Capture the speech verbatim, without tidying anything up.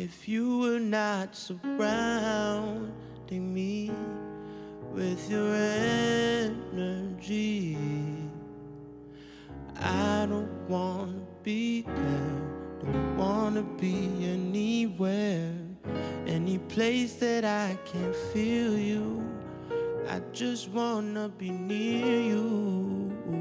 if you were not surrounding me with your energy. I don't wanna be there, don't wanna be anywhere, any place that I can feel you. I just wanna be near you.